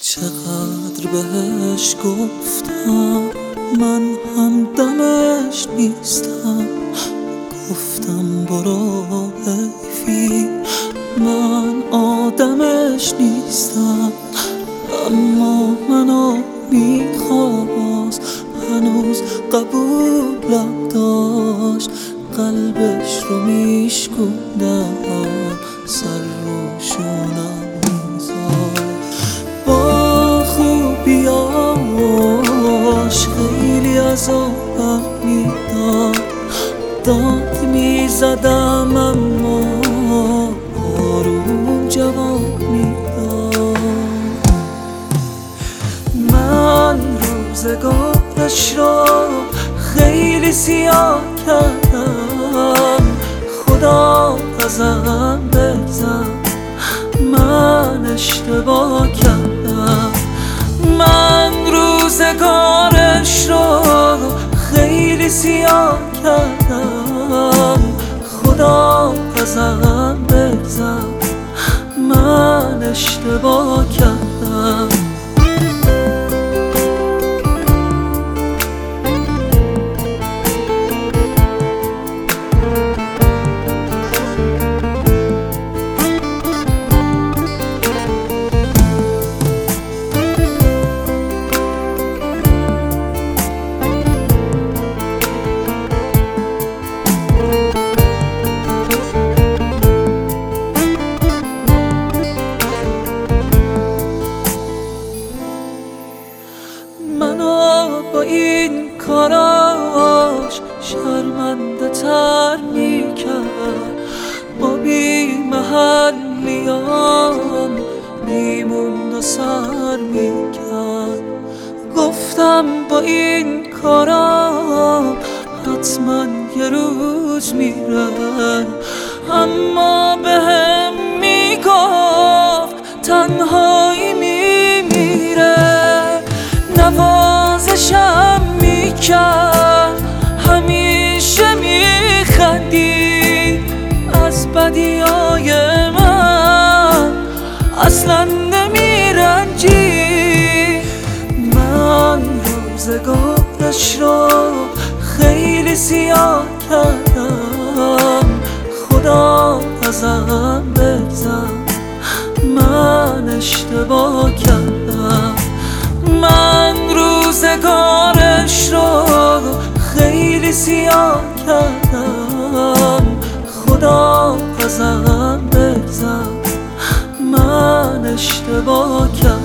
چقدر بهش گفتم من همدمش نیستم، گفتم برو حیفی من آدمش نیستم، اما منو میخواست هنوز قبولم داشت، قلبش رو میشکوندم سر رو شونم میذاشت. با خوبیاش خیلی عذابم میداد، داد میزدم اما آروم جواب میداد. من روزگارش رو خیلی سیاه کردم، خدا ازم بگذر من اشتباه کردم. من روزگارش رو خیلی سیاه کردم، خدا ازم بگذر من اشتباه کردم. منو با این کاراش شرمنده تر میکرد، با بی محلیام میموند و سر میکرد. گفتم با این کارا حتما یه روز میره، اما بهم میگفت تنهایی میمیره. نوازشم میکرد همیشه میخندید، از بدیای من اصلا نمیرنجید. من روزگارش رو خیلی سیاه کردم، خدا ازم بگذر من اشتباه کردم. من روزگارش رو خیلی سیاه کردم، خدا ازم بگذر من اشتباه کردم.